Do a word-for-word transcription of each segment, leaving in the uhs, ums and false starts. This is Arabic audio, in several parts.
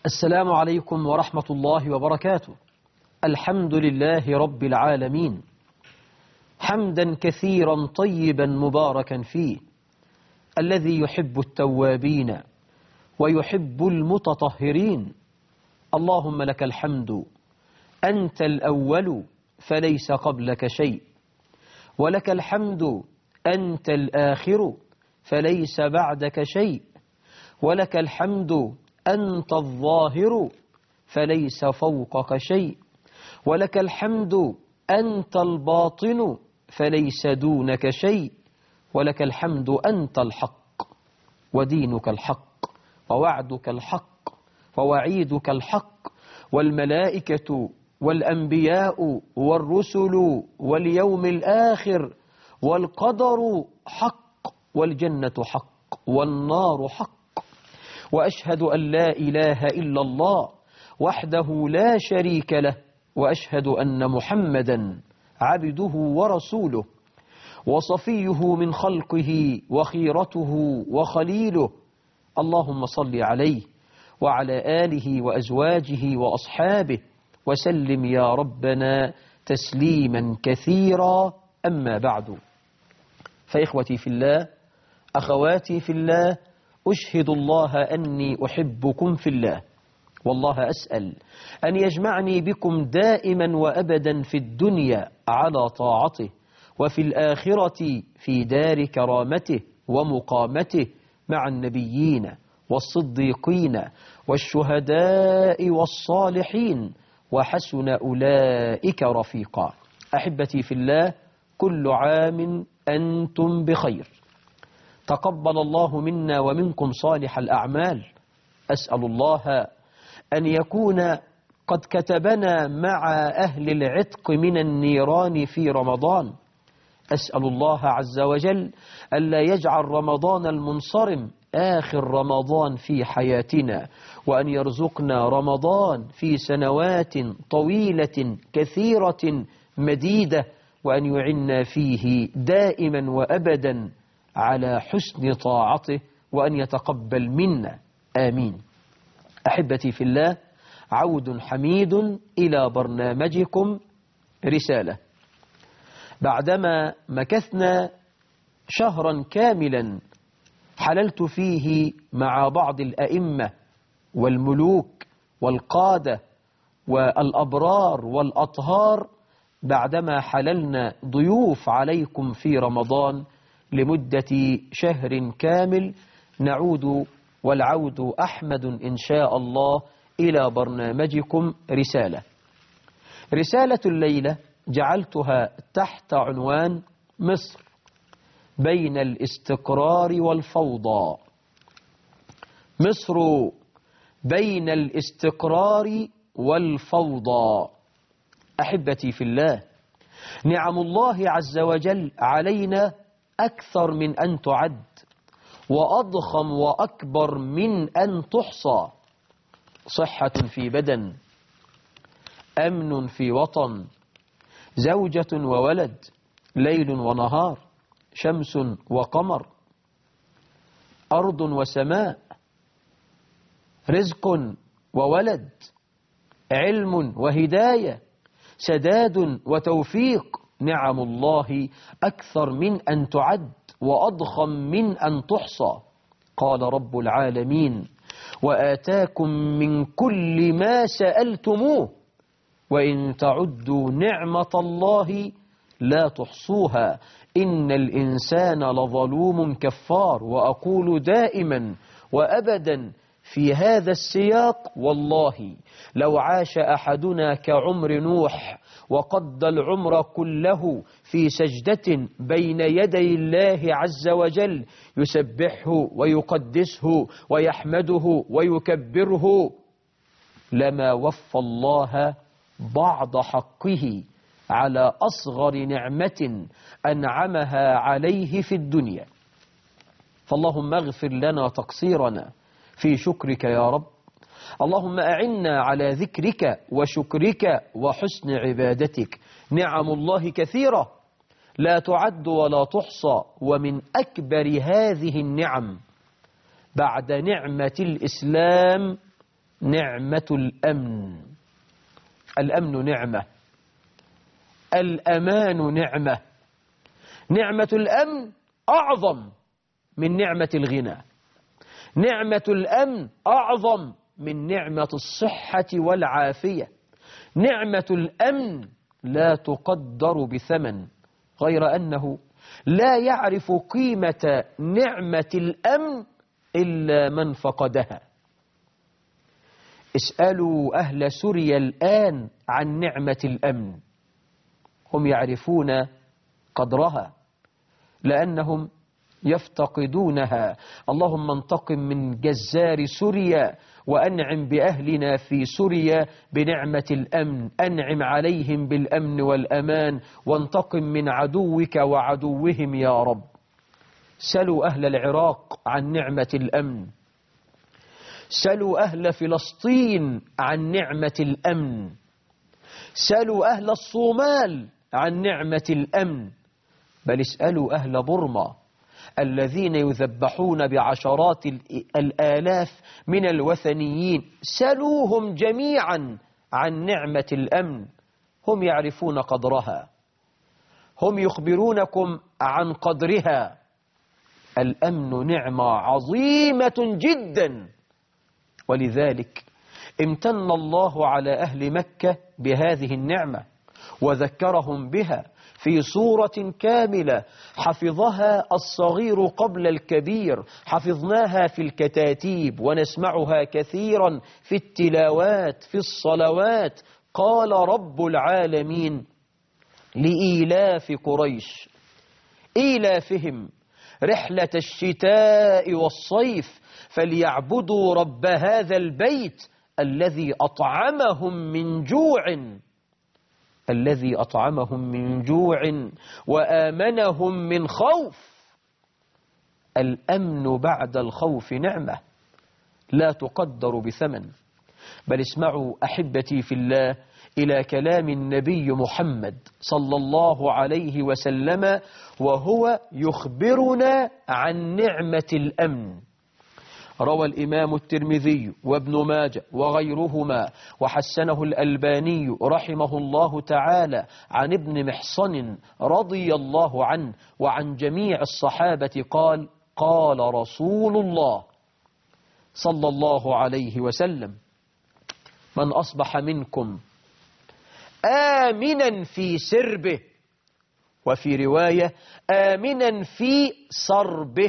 السلام عليكم ورحمة الله وبركاته. الحمد لله رب العالمين، حمدا كثيرا طيبا مباركا فيه، الذي يحب التوابين ويحب المتطهرين. اللهم لك الحمد، أنت الأول فليس قبلك شيء، ولك الحمد أنت الآخر فليس بعدك شيء، ولك الحمد أنت الظاهر فليس فوقك شيء، ولك الحمد أنت الباطن فليس دونك شيء، ولك الحمد أنت الحق ودينك الحق ووعدك الحق ووعيدك الحق، والملائكة والأنبياء والرسل واليوم الآخر والقدر حق، والجنة حق والنار حق. وأشهد أن لا إله إلا الله وحده لا شريك له، وأشهد أن محمدا عبده ورسوله وصفيه من خلقه وخيرته وخليله. اللهم صل عليه وعلى آله وأزواجه وأصحابه وسلم يا ربنا تسليما كثيرا. أما بعد، فإخوتي في الله، أخواتي في الله، أشهد الله أني أحبكم في الله، والله أسأل أن يجمعني بكم دائما وأبدا في الدنيا على طاعته، وفي الآخرة في دار كرامته ومقامته مع النبيين والصديقين والشهداء والصالحين، وحسن أولئك رفيقا. أحبتي في الله، كل عام أنتم بخير، تقبل الله منا ومنكم صالح الأعمال. أسأل الله أن يكون قد كتبنا مع أهل العتق من النيران في رمضان. أسأل الله عز وجل ألا يجعل رمضان المنصرم آخر رمضان في حياتنا، وأن يرزقنا رمضان في سنوات طويلة كثيرة مديدة، وأن يعنا فيه دائما وأبدا على حسن طاعته، وأن يتقبل منا، آمين. أحبتي في الله، عود حميد إلى برنامجكم رسالة. بعدما مكثنا شهرا كاملا حللت فيه مع بعض الأئمة والملوك والقادة والأبرار والأطهار، بعدما حللنا ضيوف عليكم في رمضان لمدة شهر كامل، نعود والعود أحمد إن شاء الله إلى برنامجكم رسالة. رسالة الليلة جعلتها تحت عنوان مصر بين الاستقرار والفوضى. مصر بين الاستقرار والفوضى. أحبتي في الله، نعم الله عز وجل علينا أكثر من أن تعد، وأضخم وأكبر من أن تحصى. صحة في بدن، أمن في وطن، زوجة وولد، ليل ونهار، شمس وقمر، أرض وسماء، رزق وولد، علم وهداية، سداد وتوفيق. نعم الله أكثر من أن تعد وأضخم من أن تحصى. قال رب العالمين: وآتاكم من كل ما سألتموه وإن تعدوا نعمة الله لا تحصوها إن الإنسان لظلوم كفار. وأقول دائما وأبدا في هذا السياق: والله لو عاش أحدنا كعمر نوح وقضى العمر كله في سجدة بين يدي الله عز وجل يسبحه ويقدسه ويحمده ويكبره، لما وفى الله بعض حقه على أصغر نعمة أنعمها عليه في الدنيا. فاللهم اغفر لنا تقصيرنا في شكرك يا رب. اللهم أعنا على ذكرك وشكرك وحسن عبادتك. نعم الله كثيرة لا تعد ولا تحصى، ومن أكبر هذه النعم بعد نعمة الإسلام نعمة الأمن. الأمن نعمة، الأمان نعمة. نعمة الأمن أعظم من نعمة الغنى، نعمة الأمن أعظم من نعمة الصحة والعافية. نعمة الأمن لا تقدر بثمن، غير أنه لا يعرف قيمة نعمة الأمن إلا من فقدها. اسألوا أهل سوريا الآن عن نعمة الأمن، هم يعرفون قدرها لأنهم يفتقدونها. اللهم انتقم من جزار سوريا وأنعم بأهلنا في سوريا بنعمة الأمن، أنعم عليهم بالأمن والأمان، وانتقم من عدوك وعدوهم يا رب. سلوا أهل العراق عن نعمة الأمن، سلوا أهل فلسطين عن نعمة الأمن، سلوا أهل الصومال عن نعمة الأمن، بل اسألوا أهل بورما الذين يذبحون بعشرات الآلاف من الوثنيين، سلوهم جميعا عن نعمة الأمن. هم يعرفون قدرها، هم يخبرونكم عن قدرها. الأمن نعمة عظيمة جدا، ولذلك امتن الله على أهل مكة بهذه النعمة وذكرهم بها في سورة كاملة حفظها الصغير قبل الكبير، حفظناها في الكتاتيب ونسمعها كثيرا في التلاوات في الصلوات. قال رب العالمين لإيلاف قريش إيلافهم رحلة الشتاء والصيف فليعبدوا رب هذا البيت الذي أطعمهم من جوع الذي أطعمهم من جوع وآمنهم من خوف. الأمن بعد الخوف نعمة لا تقدر بثمن. بل اسمعوا أحبتي في الله إلى كلام النبي محمد صلى الله عليه وسلم وهو يخبرنا عن نعمة الأمن. روى الإمام الترمذي وابن ماجه وغيرهما وحسنه الألباني رحمه الله تعالى عن ابن محصن رضي الله عنه وعن جميع الصحابة قال: قال رسول الله صلى الله عليه وسلم: من أصبح منكم آمنا في سربه، وفي رواية آمنا في صربه،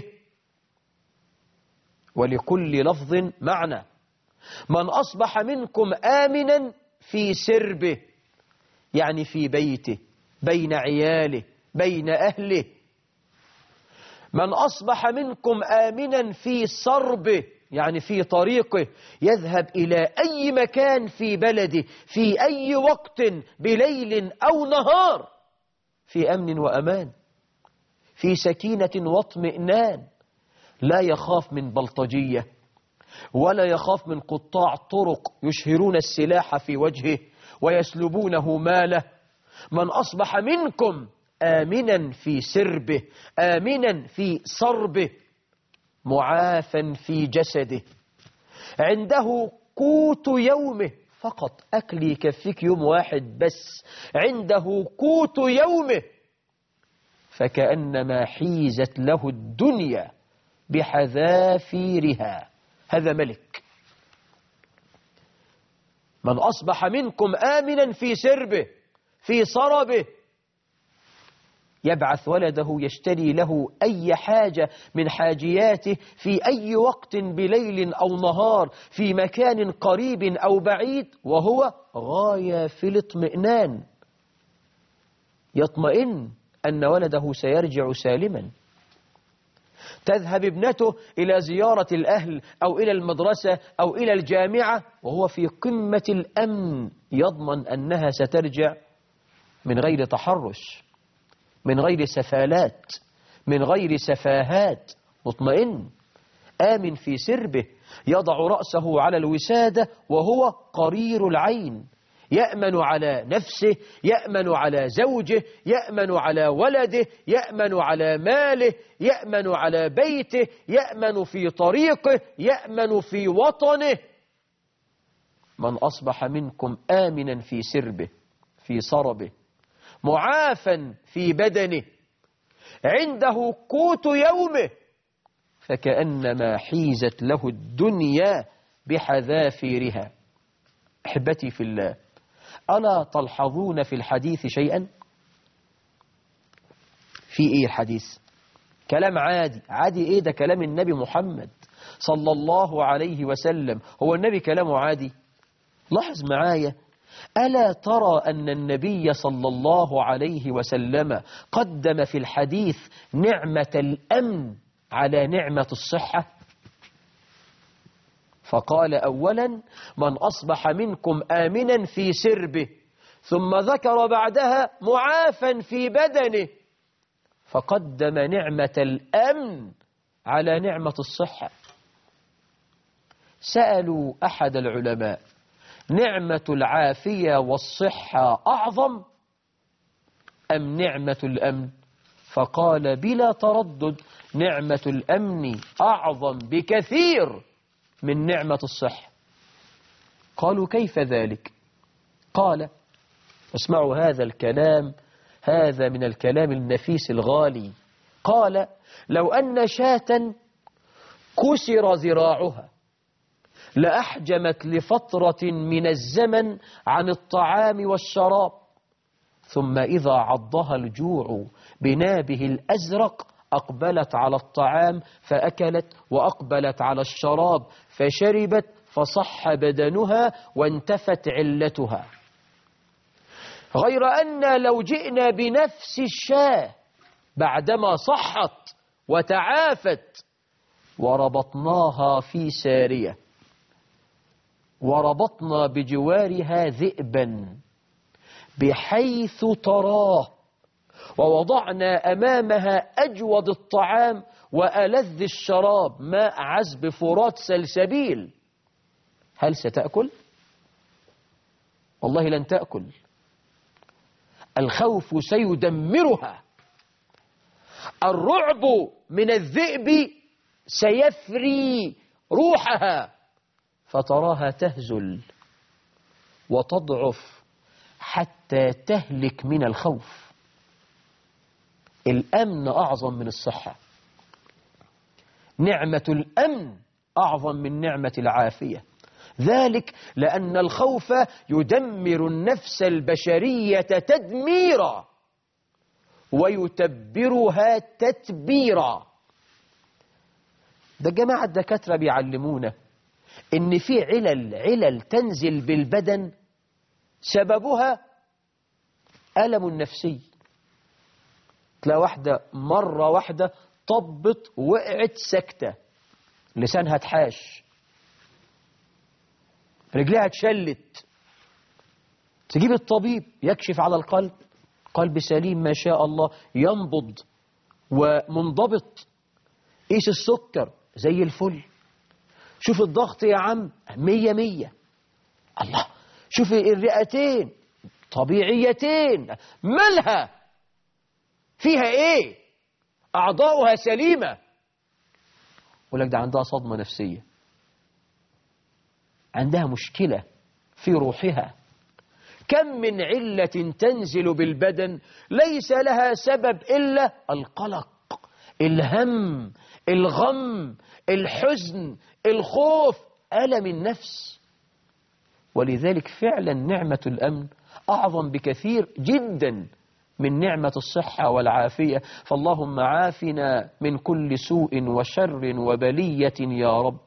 ولكل لفظ معنى. من أصبح منكم آمنا في سربه يعني في بيته، بين عياله، بين أهله. من أصبح منكم آمنا في صربه يعني في طريقه، يذهب إلى أي مكان في بلده في أي وقت بليل أو نهار في أمن وأمان، في سكينة واطمئنان، لا يخاف من بلطجية ولا يخاف من قطاع طرق يشهرون السلاح في وجهه ويسلبونه ماله. من أصبح منكم آمنا في سربه، آمنا في صربه، معافا في جسده، عنده قوت يومه فقط، أكل يكفيك يوم واحد بس، عنده قوت يومه، فكأنما حيزت له الدنيا بحذافيرها. هذا ملك. من أصبح منكم آمنا في سربه في صربه، يبعث ولده يشتري له أي حاجة من حاجياته في أي وقت بليل أو نهار في مكان قريب أو بعيد، وهو غاية في الاطمئنان، يطمئن أن ولده سيرجع سالما. تذهب ابنته إلى زيارة الأهل أو إلى المدرسة أو إلى الجامعة وهو في قمة الأمن، يضمن أنها سترجع من غير تحرش، من غير سفالات، من غير سفاهات، مطمئن آمن في سربه، يضع رأسه على الوسادة وهو قرير العين، يأمن على نفسه، يأمن على زوجه، يأمن على ولده، يأمن على ماله، يأمن على بيته، يأمن في طريقه، يأمن في وطنه. من أصبح منكم آمنا في سربه في صربه معافا في بدنه عنده قوت يومه فكأنما حيزت له الدنيا بحذافيرها. أحبتي في الله، ألا تلحظون في الحديث شيئا؟ في إيه الحديث؟ كلام عادي. عادي إيه ده؟ كلام النبي محمد صلى الله عليه وسلم. هو النبي كلامه عادي؟ لاحظ معايا، ألا ترى أن النبي صلى الله عليه وسلم قدم في الحديث نعمة الأمن على نعمة الصحة؟ فقال أولا من أصبح منكم آمنا في سربه، ثم ذكر بعدها معافا في بدنه، فقدم نعمة الأمن على نعمة الصحة. سألوا أحد العلماء نعمة العافية والصحة أعظم أم نعمة الأمن؟ فقال بلا تردد نعمة الأمن أعظم بكثير من نعمة الصحة. قالوا كيف ذلك؟ قال اسمعوا هذا الكلام، هذا من الكلام النفيس الغالي. قال لو أن شاة كسر ذراعها لأحجمت لفترة من الزمن عن الطعام والشراب، ثم إذا عضها الجوع بنابه الأزرق أقبلت على الطعام فأكلت، وأقبلت على الشراب فشربت، فصح بدنها وانتفت علتها. غير أن لو جئنا بنفس الشاة بعدما صحت وتعافت وربطناها في سارية وربطنا بجوارها ذئبا بحيث تراه، ووضعنا أمامها أجود الطعام وألذ الشراب ماء عذب فرات سلسبيل، هل ستأكل؟ والله لن تأكل. الخوف سيدمرها. الرعب من الذئب سيفري روحها، فتراها تهزل وتضعف حتى تهلك من الخوف. الأمن أعظم من الصحة. نعمة الأمن أعظم من نعمة العافية، ذلك لأن الخوف يدمر النفس البشرية تدميرا ويتبرها تتبيرا. ده جماعة الدكاترة بيعلمونا إن في علل علل تنزل بالبدن سببها ألم نفسي. تلاقي واحدة مرة واحدة طبت وقعت سكتة، لسانها اتحاش، رجلها اتشلت، تجيب الطبيب يكشف على القلب، قلب سليم ما شاء الله، ينبض ومنضبط. قيس السكر زي الفل. شوف الضغط يا عم مية مية. الله، شوف الرئتين طبيعيتين، مالها؟ فيها ايه؟ أعضاؤها سليمة. ولك ده عندها صدمة نفسية، عندها مشكلة في روحها. كم من علة تنزل بالبدن ليس لها سبب إلا القلق، الهم، الغم، الحزن، الخوف، ألم النفس. ولذلك فعلا نعمة الأمن أعظم بكثير جدا من نعمة الصحة والعافية. فاللهم عافنا من كل سوء وشر وبلية يا رب.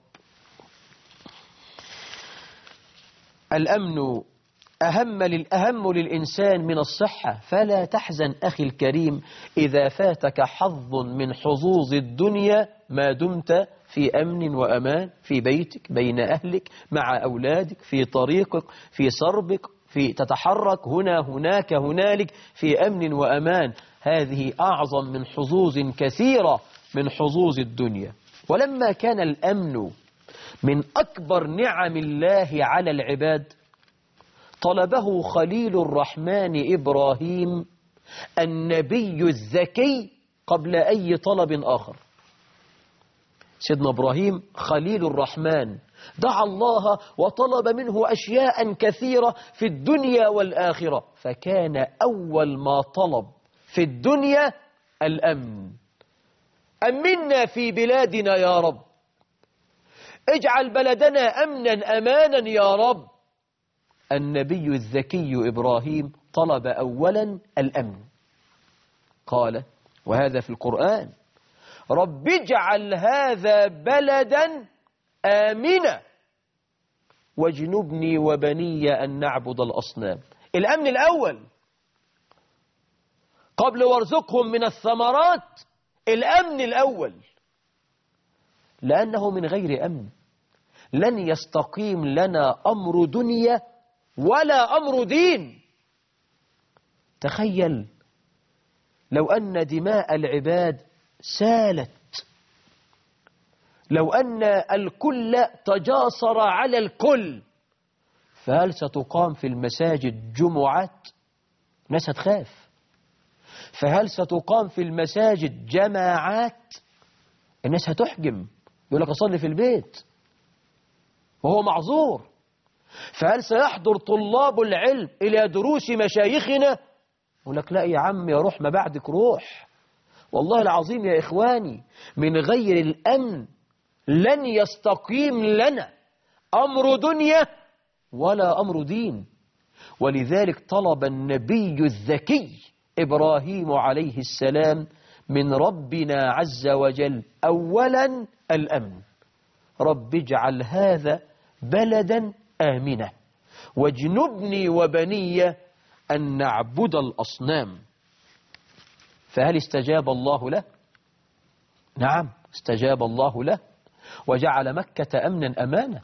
الأمن أهم للأهم للإنسان من الصحة. فلا تحزن أخي الكريم إذا فاتك حظ من حظوظ الدنيا ما دمت في أمن وأمان، في بيتك، بين أهلك، مع أولادك، في طريقك، في صربك، في تتحرك هنا هناك هنالك في أمن وأمان. هذه أعظم من حظوظ كثيرة من حظوظ الدنيا. ولما كان الأمن من أكبر نعم الله على العباد طلبه خليل الرحمن إبراهيم النبي الذكي قبل أي طلب آخر. سيدنا إبراهيم خليل الرحمن دعا الله وطلب منه أشياء كثيرة في الدنيا والآخرة، فكان أول ما طلب في الدنيا الأمن. أمنا في بلادنا يا رب، اجعل بلدنا أمنا أمانا يا رب. النبي الذكي إبراهيم طلب أولا الأمن، قال وهذا في القرآن: رب اجعل هذا بلدا آمنا واجنبني وبني أن نعبد الأصنام. الأمن الأول قبل وارزقهم من الثمرات، الأمن الأول، لأنه من غير أمن لن يستقيم لنا أمر دنيا ولا أمر دين. تخيل لو أن دماء العباد سالت، لو أن الكل تجاسر على الكل، فهل ستقام في المساجد جمعات؟ الناس هتخاف. فهل ستقام في المساجد جماعات؟ الناس هتحجم، يقول لك أصلي في البيت وهو معذور. فهل سيحضر طلاب العلم إلى دروس مشايخنا؟ يقول لك لا يا عم يا روح ما بعدك روح. والله العظيم يا إخواني، من غير الأمن لن يستقيم لنا أمر دنيا ولا أمر دين. ولذلك طلب النبي الذكي إبراهيم عليه السلام من ربنا عز وجل أولا الأمن. رب اجعل هذا بلدا آمنا واجنبني وبني أن نعبد الأصنام. فهل استجاب الله له؟ نعم استجاب الله له، وجعل مكة أمنا أمانا،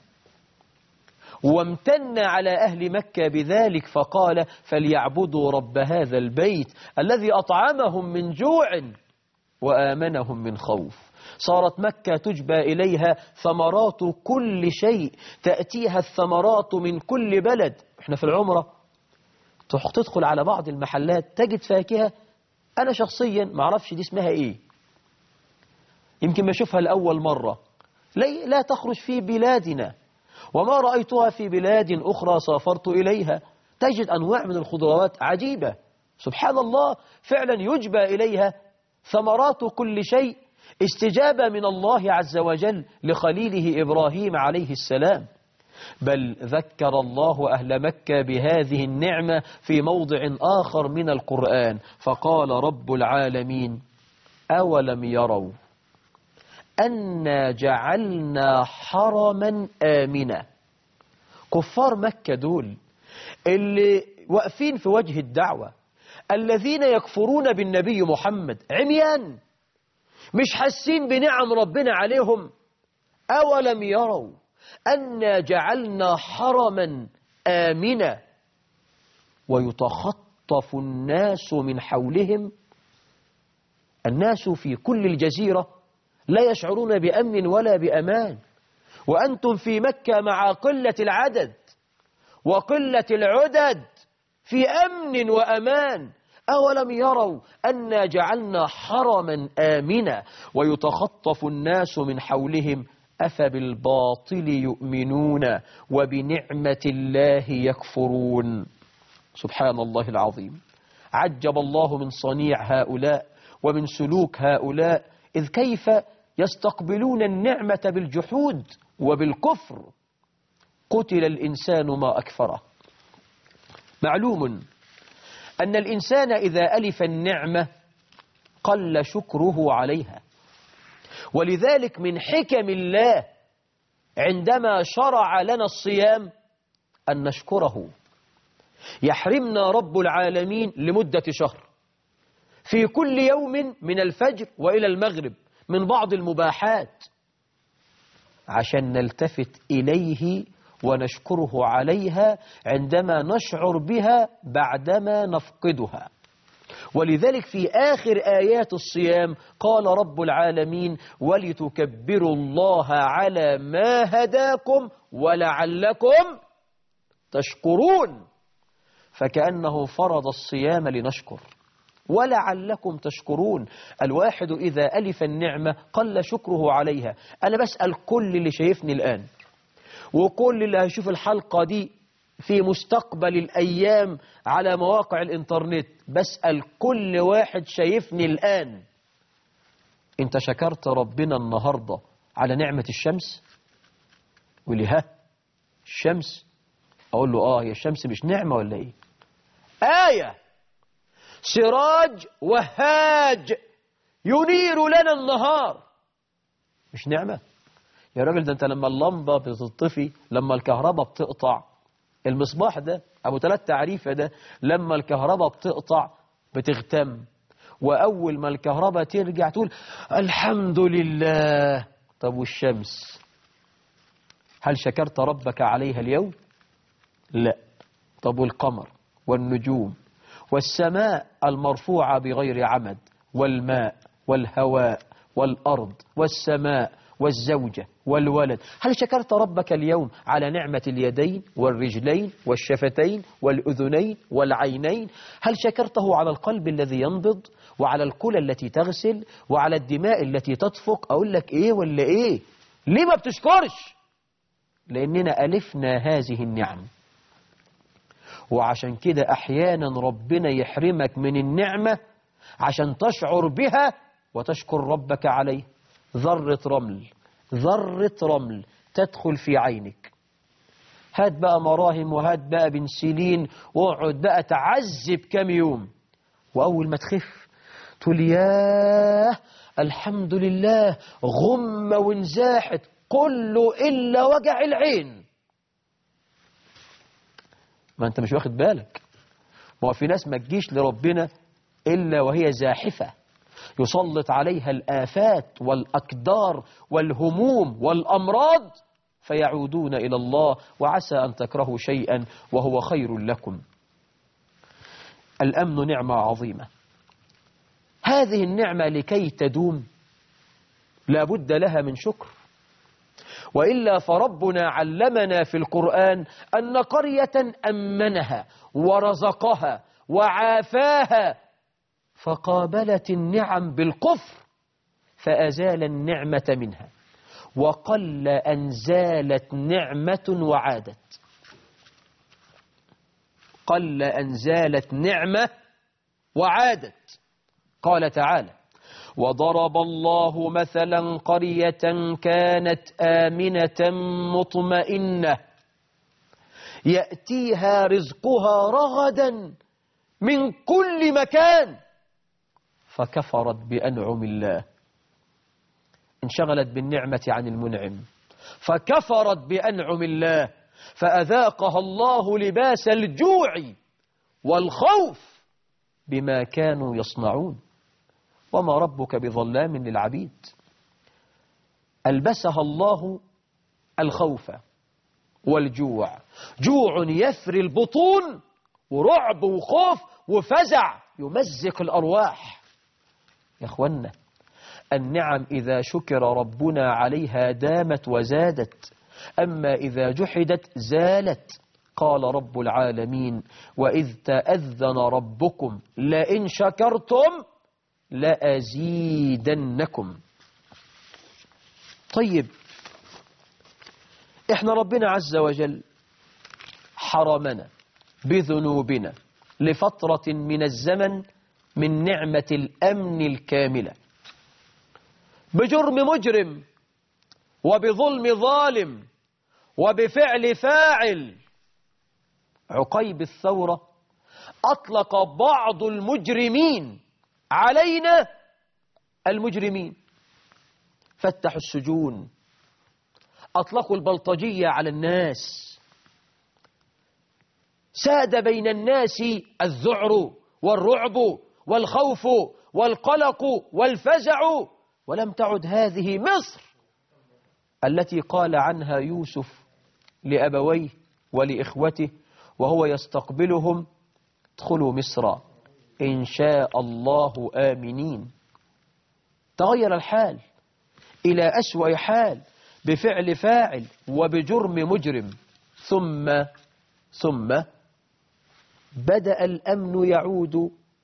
وامتن على أهل مكة بذلك فقال فليعبدوا رب هذا البيت الذي أطعمهم من جوع وآمنهم من خوف. صارت مكة تجبى إليها ثمرات كل شيء، تأتيها الثمرات من كل بلد. احنا في العمرة تدخل على بعض المحلات تجد فاكهة أنا شخصيا ما أعرفش دي اسمها إيه، يمكن ما أشوفها لأول مرة، لا تخرج في بلادنا وما رأيتها في بلاد أخرى سافرت إليها. تجد أنواع من الخضروات عجيبة سبحان الله، فعلا يجبى إليها ثمرات كل شيء، استجابة من الله عز وجل لخليله إبراهيم عليه السلام. بل ذكر الله أهل مكة بهذه النعمة في موضع آخر من القرآن، فقال رب العالمين أولم يروا أنا جعلنا حرما آمنا. كفار مكة دول اللي واقفين في وجه الدعوة، الذين يكفرون بالنبي محمد، عميان مش حاسين بنعم ربنا عليهم. أولم يروا أنا جعلنا حرما آمنا ويتخطف الناس من حولهم. الناس في كل الجزيرة لا يشعرون بأمن ولا بأمان، وأنتم في مكة مع قلة العدد وقلة العدد في أمن وأمان. أولم يروا أنا جعلنا حرما آمنا ويتخطف الناس من حولهم أفبالباطل يؤمنون وبنعمة الله يكفرون. سبحان الله العظيم. عجب الله من صنيع هؤلاء ومن سلوك هؤلاء، إذ كيف يستقبلون النعمة بالجحود وبالكفر. قتل الإنسان ما أكفره. معلوم أن الإنسان إذا ألف النعمة قل شكره عليها، ولذلك من حكم الله عندما شرع لنا الصيام أن نشكره. يحرمنا رب العالمين لمدة شهر في كل يوم من الفجر وإلى المغرب من بعض المباحات عشان نلتفت إليه ونشكره عليها عندما نشعر بها بعدما نفقدها. ولذلك في آخر آيات الصيام قال رب العالمين ولتكبروا الله على ما هداكم ولعلكم تشكرون. فكأنه فرض الصيام لنشكر. ولعلكم تشكرون. الواحد إذا ألف النعمة قل شكره عليها. أنا بسأل كل اللي شايفني الآن وكل اللي هيشوف الحلقة دي في مستقبل الأيام على مواقع الإنترنت، بسأل كل واحد شايفني الآن: أنت شكرت ربنا النهاردة على نعمة الشمس؟ يقول لي: ها الشمس؟ أقول له: آه، هي الشمس مش نعمة ولا إيه؟ آية، سراج وهاج ينير لنا النهار، مش نعمة؟ يا راجل ده أنت لما اللمبة بتطفي، لما الكهرباء بتقطع، المصباح ده أبو ثلاث تعريفة ده لما الكهرباء بتقطع بتغتم، وأول ما الكهرباء ترجع تقول الحمد لله. طب والشمس هل شكرت ربك عليها اليوم؟ لا. طب والقمر والنجوم والسماء المرفوعة بغير عمد والماء والهواء والأرض والسماء والزوجة والولد، هل شكرت ربك اليوم على نعمة اليدين والرجلين والشفتين والأذنين والعينين؟ هل شكرته على القلب الذي ينبض وعلى الكلى التي تغسل وعلى الدماء التي تدفق؟ أقول لك إيه ولا إيه؟ ليه ما بتشكرش؟ لأننا ألفنا هذه النعم، وعشان كده أحيانا ربنا يحرمك من النعمة عشان تشعر بها وتشكر ربك عليه. ذرة رمل ذرة رمل تدخل في عينك، هات بقى مراهم وهات بقى بنسلين واقعد بقى تعذب كام يوم، وأول ما تخف تقول ياه الحمد لله، غم وانزاحت كله إلا وجع العين. ما أنت مش واخد بالك، ما هو في ناس ما تجيش لربنا إلا وهي زاحفة، يسلط عليها الآفات والأكدار والهموم والأمراض فيعودون إلى الله، وعسى أن تكرهوا شيئا وهو خير لكم. الأمن نعمة عظيمة، هذه النعمة لكي تدوم لابد لها من شكر، وإلا فربنا علمنا في القرآن أن قرية أمنها ورزقها وعافاها فقابلت النعم بالكفر فأزال النعمة منها، وقل أن زالت نعمة وعادت. قل أن زالت نعمة وعادت. قال تعالى: وضرب الله مثلا قرية كانت آمنة مطمئنة يأتيها رزقها رغدا من كل مكان فكفرت بأنعم الله، انشغلت بالنعمة عن المنعم فكفرت بأنعم الله فأذاقها الله لباس الجوع والخوف بما كانوا يصنعون، وما ربك بظلام للعبيد. ألبسها الله الخوف والجوع، جوع يثري البطون ورعب وخوف وفزع يمزق الأرواح. يا أخوانا النعم إذا شكر ربنا عليها دامت وزادت، أما إذا جحدت زالت. قال رب العالمين: وإذ تأذن ربكم لئن شكرتم لأزيدنكم. طيب إحنا ربنا عز وجل حرمنا بذنوبنا لفترة من الزمن من نعمة الأمن الكاملة، بجرم مجرم وبظلم ظالم وبفعل فاعل. عقيب الثورة أطلق بعض المجرمين علينا المجرمين، فتحوا السجون، أطلقوا البلطجية على الناس، ساد بين الناس الذعر والرعب والخوف والقلق والفزع، ولم تعد هذه مصر التي قال عنها يوسف لأبويه ولإخوته وهو يستقبلهم: ادخلوا مصر إن شاء الله آمنين. تغير الحال إلى أسوأ حال بفعل فاعل وبجرم مجرم. ثم ثم بدأ الأمن يعود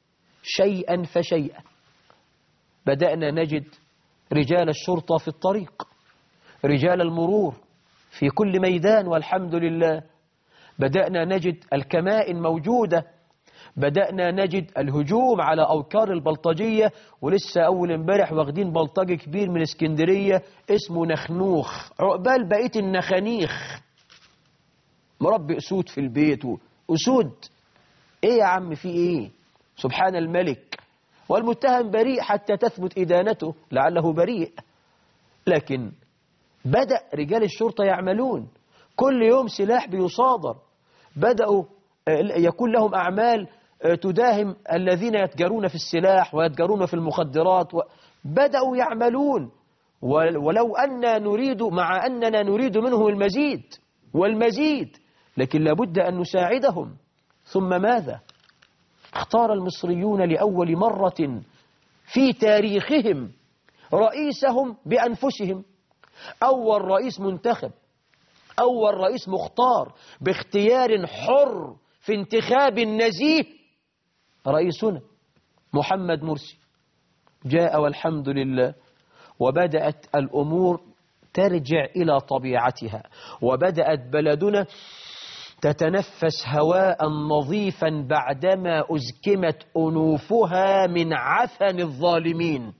شيئا فشيئا. بدأنا نجد رجال الشرطة في الطريق، رجال المرور في كل ميدان والحمد لله. بدأنا نجد الكمائن موجودة، بدأنا نجد الهجوم على أوكار البلطجية، ولسه أول امبارح واخدين بلطجي كبير من اسكندرية اسمه نخنوخ، عقبال بقية النخانيخ، مربي أسود في البيت. أسود إيه يا عم في إيه؟ سبحان الملك. والمتهم بريء حتى تثبت إدانته، لعله بريء. لكن بدأ رجال الشرطة يعملون، كل يوم سلاح بيصادر، بدأوا يكون لهم أعمال تداهم الذين يتجرون في السلاح ويتجرون في المخدرات، بدأوا يعملون. ولو أننا نريد، مع أننا نريد منهم المزيد والمزيد، لكن لابد أن نساعدهم. ثم ماذا؟ اختار المصريون لأول مرة في تاريخهم رئيسهم بأنفسهم. أول رئيس منتخب، أول رئيس مختار باختيار حر في انتخاب نزيه، رئيسنا محمد مرسي جاء والحمد لله. وبدأت الأمور ترجع إلى طبيعتها، وبدأت بلدنا تتنفس هواء نظيفا بعدما أزكمت أنوفها من عفن الظالمين.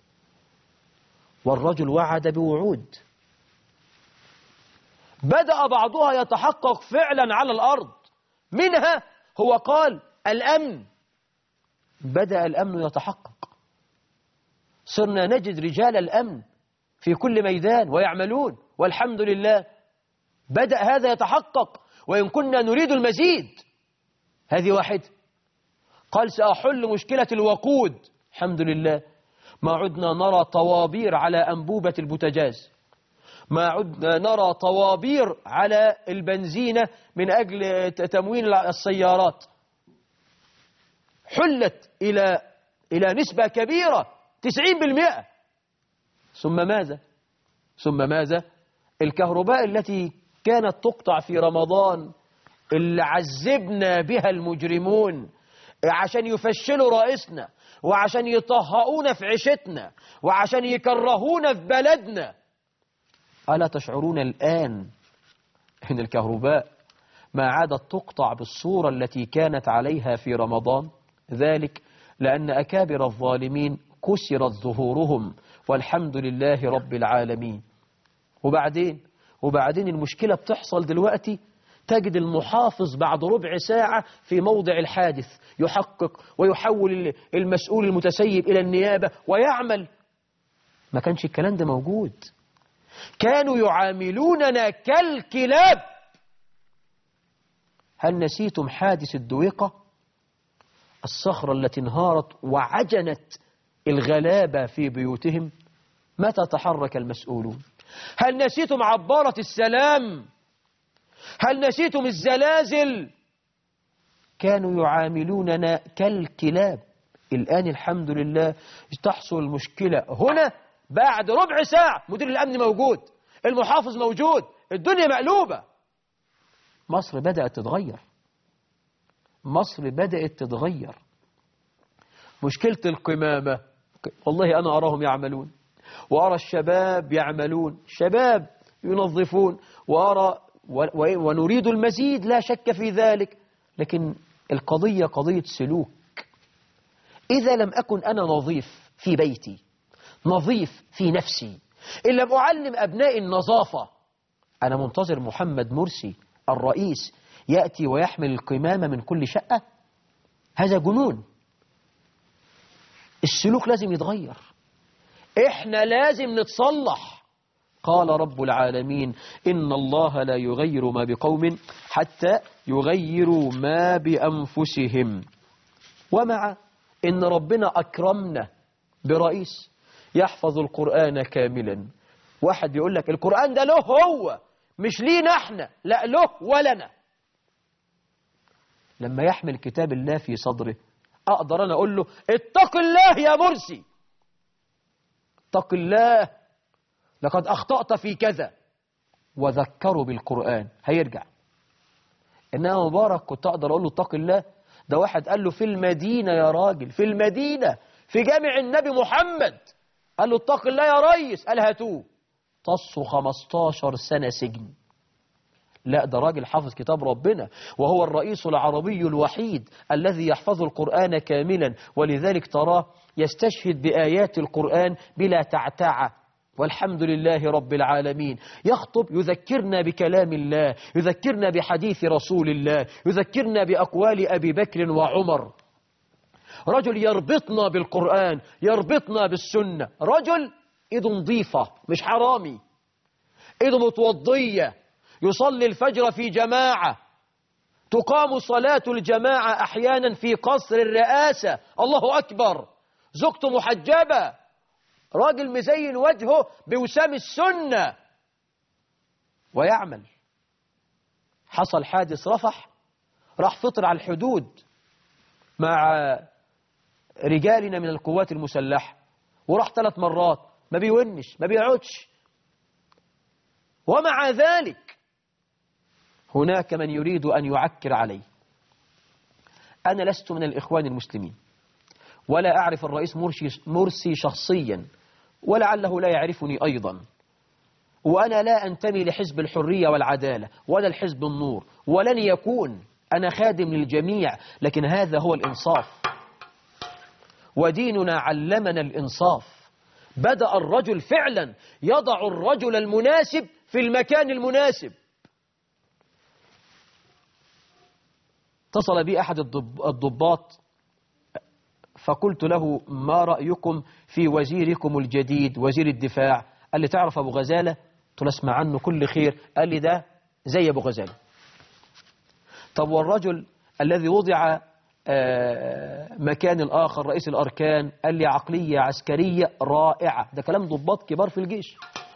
والرجل وعد بوعود بدأ بعضها يتحقق فعلا على الأرض، منها هو قال الأمن. بدأ الأمن يتحقق، صرنا نجد رجال الأمن في كل ميدان ويعملون والحمد لله. بدأ هذا يتحقق، وإن كنا نريد المزيد. هذه واحدة. قال سأحل مشكلة الوقود، الحمد لله. ما عدنا نرى طوابير على أنبوبة البوتاجاز، ما عدنا نرى طوابير على البنزينة من أجل تموين السيارات. حلت إلى إلى نسبة كبيرة، تسعين بالمئة. ثم ماذا؟ ثم ماذا؟ الكهرباء التي كانت تقطع في رمضان، اللي عذبنا بها المجرمون عشان يفشلوا رئيسنا، وعشان يطهقونا في عيشتنا، وعشان يكرهونا في بلدنا. ألا تشعرون الآن أن الكهرباء ما عادت تقطع بالصورة التي كانت عليها في رمضان؟ ذلك لأن أكابر الظالمين كسرت ظهورهم، والحمد لله رب العالمين. وبعدين وبعدين المشكلة بتحصل دلوقتي، تجد المحافظ بعد ربع ساعة في موضع الحادث يحقق ويحول المسؤول المتسيب إلى النيابة ويعمل. ما كانش الكلام ده موجود، كانوا يعاملوننا كالكلاب. هل نسيتم حادث الدويقة؟ الصخرة التي انهارت وعجنت الغلابة في بيوتهم. متى تحرك المسؤولون؟ هل نسيتم عبارة السلام؟ هل نسيتم الزلازل؟ كانوا يعاملوننا كالكلاب. الآن الحمد لله تحصل المشكلة هنا بعد ربع ساعة مدير الأمن موجود، المحافظ موجود، الدنيا مقلوبة. مصر بدأت تتغير، مصر بدأت تتغير. مشكلة القمامة، والله أنا أراهم يعملون، وأرى الشباب يعملون، شباب ينظفون، وأرى ونريد المزيد لا شك في ذلك. لكن القضية قضية سلوك. إذا لم أكن أنا نظيف في بيتي، نظيف في نفسي، إن لم أعلم أبناء النظافة، أنا منتظر محمد مرسي الرئيس يأتي ويحمل القمامة من كل شقة؟ هذا جنون. السلوك لازم يتغير، إحنا لازم نتصلح. قال رب العالمين إن الله لا يغير ما بقوم حتى يغيروا ما بأنفسهم. ومع إن ربنا أكرمنا برئيس يحفظ القرآن كاملا، واحد يقول لك القرآن ده له هو مش لينا احنا، لا له ولنا. لما يحمل كتاب الله في صدره أقدر أنا أقول له اتق الله يا مرسي، اتق الله لقد أخطأت في كذا، وذكره بالقرآن هيرجع. إنما مبارك كنت أقدر أقول له اتق الله، ده واحد قال له في المدينة يا راجل، في المدينة في جامع النبي محمد. قال له اتق الله يا ريس. قال هاتوه. تصوا خمستاشر سنة سجن. لا ده راجل حافظ كتاب ربنا، وهو الرئيس العربي الوحيد الذي يحفظ القرآن كاملا، ولذلك تراه يستشهد بآيات القرآن بلا تعتعة، والحمد لله رب العالمين. يخطب يذكرنا بكلام الله، يذكرنا بحديث رسول الله، يذكرنا بأقوال أبي بكر وعمر. رجل يربطنا بالقرآن، يربطنا بالسنة. رجل إيده نظيفة مش حرامي، إيده متوضية، يصلي الفجر في جماعة، تقام صلاة الجماعة أحيانا في قصر الرئاسة، الله أكبر، زوجته محجبة، راجل مزين وجهه بوسام السنة ويعمل. حصل حادث رفح، راح فطر على الحدود مع رجالنا من القوات المسلحة، وراح ثلاث مرات، ما بيونش ما بيقعدش. ومع ذلك هناك من يريد أن يعكر عليه. أنا لست من الإخوان المسلمين، ولا أعرف الرئيس مرسي شخصيا، ولعله لا يعرفني أيضا، وأنا لا أنتمي لحزب الحرية والعدالة ولا الحزب النور، ولن يكون. أنا خادم للجميع، لكن هذا هو الإنصاف، وديننا علمنا الإنصاف. بدأ الرجل فعلا يضع الرجل المناسب في المكان المناسب. اتصل بي أحد الضباط فقلت له ما رأيكم في وزيركم الجديد وزير الدفاع؟ قال لي تعرف أبو غزالة؟ قلت له اسمع عنه كل خير. قال لي ده زي أبو غزالة. طب والرجل الذي وضع مكان الآخر رئيس الأركان؟ قال لي عقلية عسكرية رائعة. ده كلام ضباط كبار في الجيش.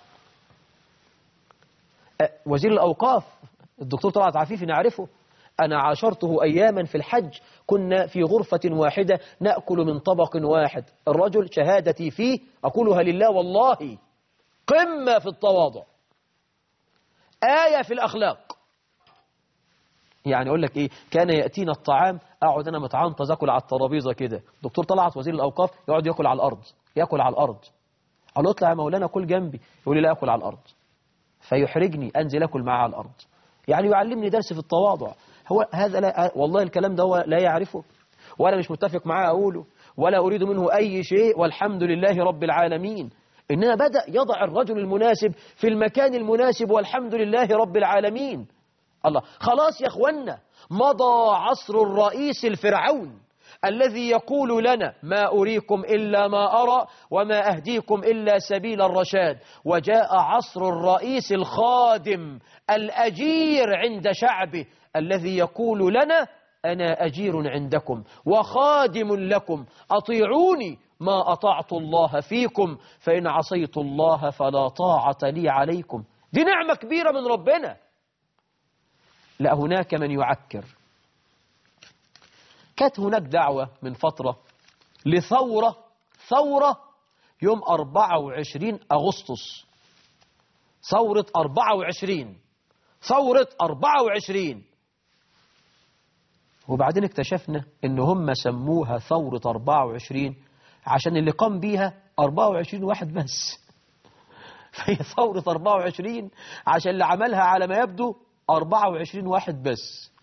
وزير الأوقاف الدكتور طلعت عفيفي نعرفه، أنا عاشرته أياما في الحج، كنا في غرفة واحدة نأكل من طبق واحد. الرجل شهادتي فيه أقولها لله والله قمة في التواضع، آية في الأخلاق. يعني أقول لك إيه، كان يأتينا الطعام أقعد أنا متعنطز أكل على الترابيزة كده، دكتور طلعت وزير الأوقاف يقعد يأكل على الأرض، يأكل على الأرض. أقول له اطلع يا مولانا كل جنبي، يقول لي لا أكل على الأرض، فيحرجني أنزل أكل معه على الأرض. يعني يعلمني درس في التواضع. هو هذا لا والله الكلام ده هو لا يعرفه، ولا مش متفق معاه أقوله، ولا أريد منه أي شيء، والحمد لله رب العالمين. إنما بدأ يضع الرجل المناسب في المكان المناسب، والحمد لله رب العالمين. الله، خلاص يا أخوانا، مضى عصر الرئيس الفرعون الذي يقول لنا ما أريكم إلا ما أرى وما أهديكم إلا سبيل الرشاد، وجاء عصر الرئيس الخادم الأجير عند شعبه الذي يقول لنا أنا أجير عندكم وخادم لكم، أطيعوني ما أطعت الله فيكم، فإن عصيت الله فلا طاعة لي عليكم. دي نعمة كبيرة من ربنا. لا هناك من يعكر. كانت هناك دعوة من فترة لثورة ثورة يوم أربعة وعشرين أغسطس، ثورة أربعة وعشرين، ثورة أربعة وعشرين. وبعدين اكتشفنا إن هم سموها ثورة أربعة وعشرين عشان اللي قام بيها أربعة وعشرين واحد بس. فهي ثورة أربعة وعشرين عشان اللي عملها على ما يبدو أربعة وعشرين واحد بس.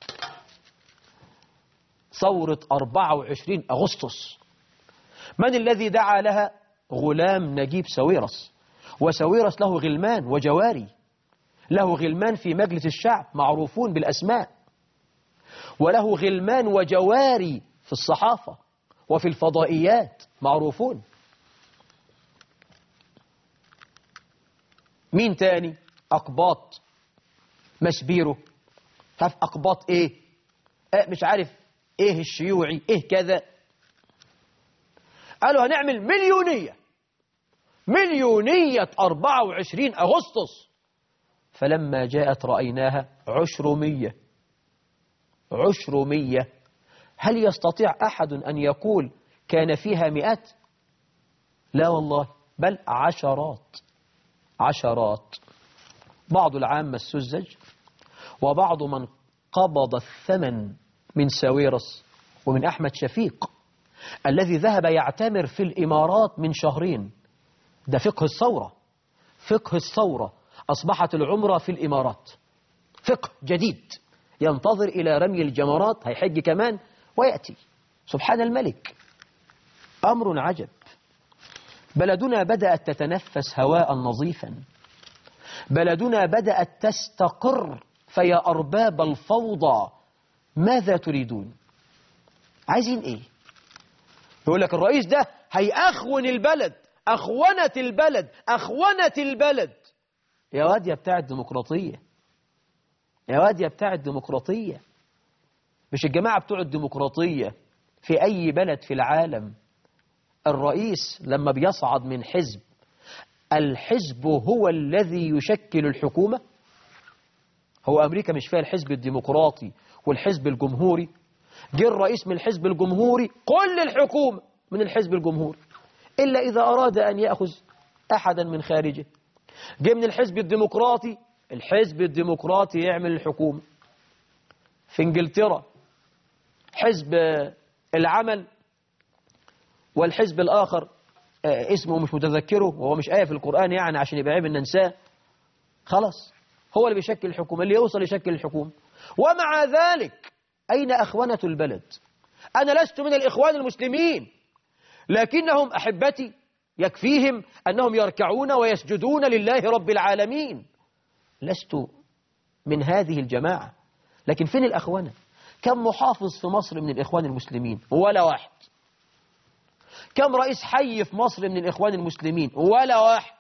ثورة أربعة وعشرين أغسطس. من الذي دعا لها؟ غلام نجيب ساويرس. وساويرس له غلمان وجواري، له غلمان في مجلس الشعب معروفون بالأسماء، وله غلمان وجواري في الصحافة وفي الفضائيات معروفون. مين تاني؟ أقباط مسبيرو، عارف أقباط إيه؟ أه مش عارف إيه الشيوعي إيه كذا. قالوا هنعمل مليونية، مليونية أربعة وعشرين أغسطس. فلما جاءت رأيناها عشرمية، عشرمية. هل يستطيع أحد أن يقول كان فيها مئات؟ لا والله، بل عشرات عشرات. بعض العامة السذج، وبعض من قبض الثمن من ساويرس ومن أحمد شفيق الذي ذهب يعتمر في الإمارات من شهرين. ده فقه الثورة، فقه الثورة أصبحت العمرة في الإمارات، فقه جديد ينتظر إلى رمي الجمرات، هيحج كمان ويأتي. سبحان الملك، أمر عجب. بلدنا بدأت تتنفس هواء نظيفا، بلدنا بدأت تستقر، فيا أرباب الفوضى ماذا تريدون؟ عايزين إيه؟ يقول لك الرئيس ده هيأخون البلد، أخونة البلد، أخونة البلد. يا واد يا بتاع الديمقراطية، يا واد يا بتاع الديمقراطية. مش الجماعة بتوع الديمقراطية في أي بلد في العالم الرئيس لما بيصعد من حزب، الحزب هو الذي يشكل الحكومة؟ هو أمريكا مش فيها الحزب الديمقراطي والحزب الجمهوري؟ جه الرئيس من الحزب الجمهوري، كل الحكومة من الحزب الجمهوري إلا إذا أراد أن يأخذ أحدا من خارجه. جه من الحزب الديمقراطي، الحزب الديمقراطي يعمل الحكومة. في إنجلترا حزب العمل والحزب الآخر اسمه مش متذكره، وهو مش آية في القرآن يعني عشان يبقى عيب إن ننساه. خلاص هو اللي بيشكل الحكومة، اللي يوصل يشكل الحكومة. ومع ذلك أين أخونة البلد؟ أنا لست من الإخوان المسلمين، لكنهم أحبتي يكفيهم أنهم يركعون ويسجدون لله رب العالمين. لست من هذه الجماعة، لكن فين الأخوانة؟ كم محافظ في مصر من الإخوان المسلمين؟ ولا واحد. كم رئيس حي في مصر من الإخوان المسلمين؟ ولا واحد.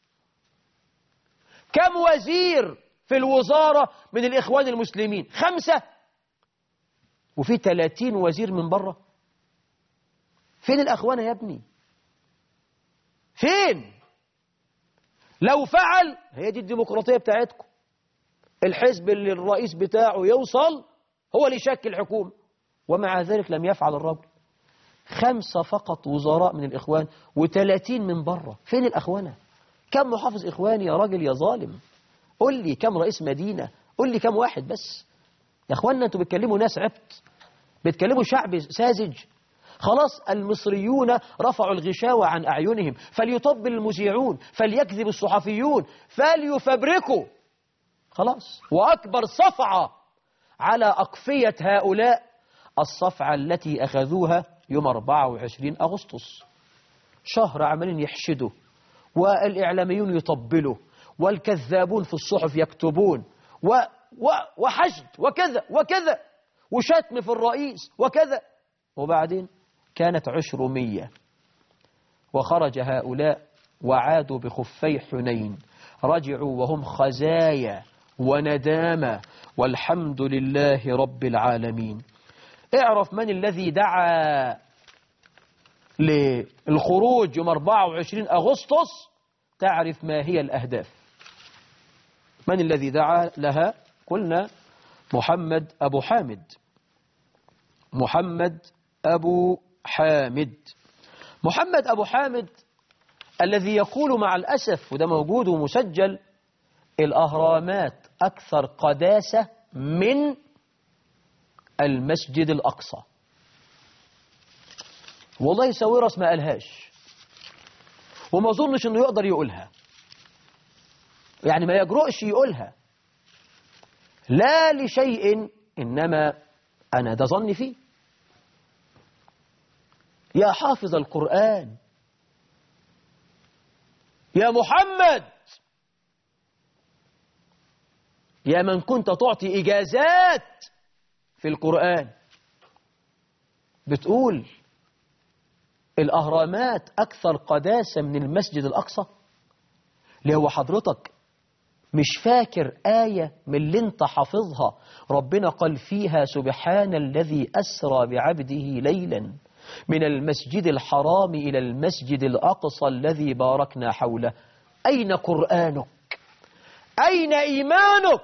كم وزير في الوزارة من الإخوان المسلمين؟ خمسة. وفي ثلاثين وزير من بره. فين الأخوانة يا ابني؟ فين؟ لو فعل، هي دي الديمقراطية بتاعتكم، الحزب اللي الرئيس بتاعه يوصل هو اللي يشكل حكومة. ومع ذلك لم يفعل الرجل. خمسة فقط وزراء من الإخوان وثلاثين من بره. فين الأخوانة؟ كم محافظ إخواني يا راجل يا ظالم؟ قل لي كم رئيس مدينة؟ قل لي كم واحد بس. يا أخوانا أنتوا بتكلموا ناس عبت، بتكلموا شعب ساذج. خلاص المصريون رفعوا الغشاوة عن أعينهم، فليطبل المذيعون، فليكذب الصحفيون، فليفبركوا. خلاص. وأكبر صفعة على أقفية هؤلاء الصفعة التي أخذوها يوم أربعة وعشرين أغسطس. شهر عمالين يحشدوا، والإعلاميون يطبلوا، والكذابون في الصحف يكتبون، و و وحشد وكذا وكذا، وشتم في الرئيس وكذا. وبعدين كانت عشرمية، وخرج هؤلاء وعادوا بخفي حنين، رجعوا وهم خزايا وندامة، والحمد لله رب العالمين. اعرف من الذي دعا للخروج يوم أربعة وعشرين أغسطس، تعرف ما هي الأهداف. من الذي دعا لها؟ قلنا محمد أبو حامد. محمد أبو حامد محمد أبو حامد الذي يقول مع الأسف، وده موجود ومسجل، الأهرامات أكثر قداسة من المسجد الأقصى. والله ساويرس ما قالهاش، وما أظنش أنه يقدر يقولها، يعني ما يجرؤش يقولها، لا لشيء، إنما أنا ده ظني فيه. يا حافظ القرآن، يا محمد، يا من كنت تعطي إجازات في القرآن، بتقول الأهرامات أكثر قداسة من المسجد الأقصى؟ اللي هو حضرتك مش فاكر آية من اللي انت حافظها ربنا قال فيها سبحان الذي أسرى بعبده ليلا من المسجد الحرام إلى المسجد الأقصى الذي باركنا حوله؟ أين قرآنك؟ أين إيمانك؟